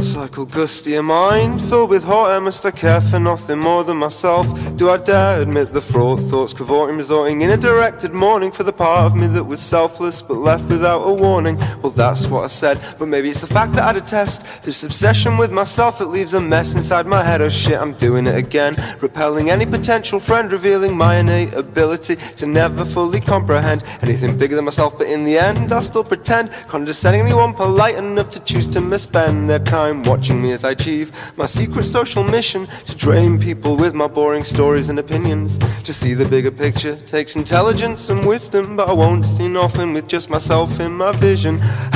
thought cycle gusty a mind filled with hot air. Must I care for nothing more than myself? Do I dare admit the fraught thoughts cavorting, resorting in a directed mourning for the part of me that was selfless but left without a warning? Well, that's what I said, but maybe it's the fact that I detest this obsession with myself that leaves a mess inside my head. Oh shit, I'm doing it again, repelling any potential friend, revealing my innate ability to never fully comprehend anything bigger than myself. But in the end, I still pretend, condescending anyone polite enough to choose to misspend their time watching me as I achieve my secret social mission to drain people with my boring stories and opinions. To see the bigger picture takes intelligence and wisdom, but I won't see nothing with just myself in my vision.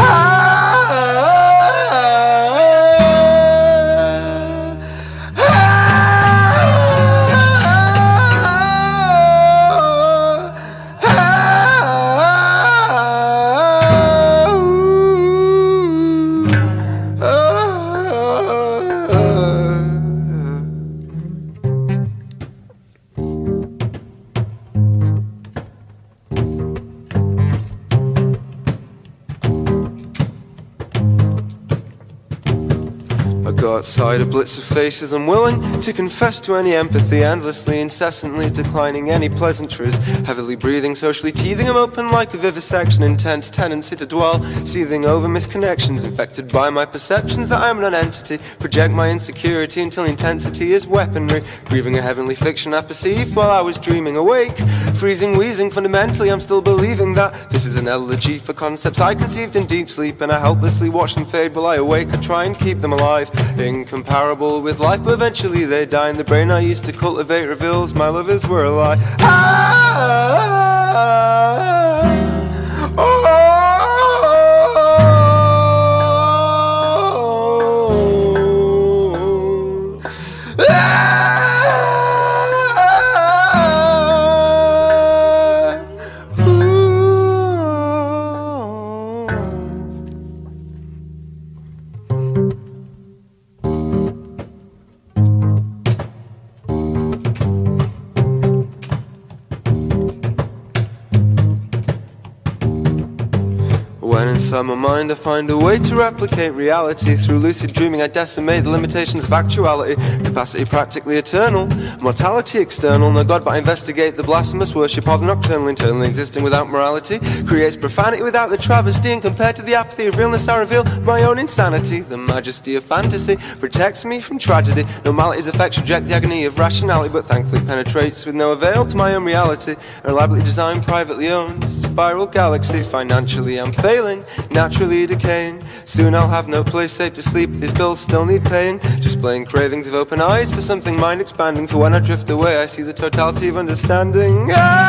Outside a blitz of faces, unwilling to confess to any empathy, endlessly, incessantly declining any pleasantries, heavily breathing, socially teething, I'm open like a vivisection, intense tendency to dwell, seething over misconnections, infected by my perceptions that I'm an entity, project my insecurity until intensity is weaponry, grieving a heavenly fiction I perceived while I was dreaming awake, freezing, wheezing, fundamentally I'm still believing that this is an elegy for concepts I conceived in deep sleep, and I helplessly watch them fade while I awake. I try and keep them alive, incomparable with life, but eventually they die, and the brain I used to cultivate reveals my lovers were a lie. When inside my mind I find a way to replicate reality, through lucid dreaming I decimate the limitations of actuality. Capacity practically eternal, mortality external. No God but I investigate the blasphemous worship of the nocturnal. Internally existing without morality creates profanity without the travesty, and compared to the apathy of realness I reveal my own insanity. The majesty of fantasy protects me from tragedy. Normality's effects reject the agony of rationality, but thankfully penetrates with no avail to my own reality. A reliably designed, privately owned spiral galaxy. Financially I'm failing, naturally decaying. Soon I'll have no place safe to sleep, these bills still need paying. Displaying cravings of open eyes for something mind expanding. For when I drift away I see the totality of understanding.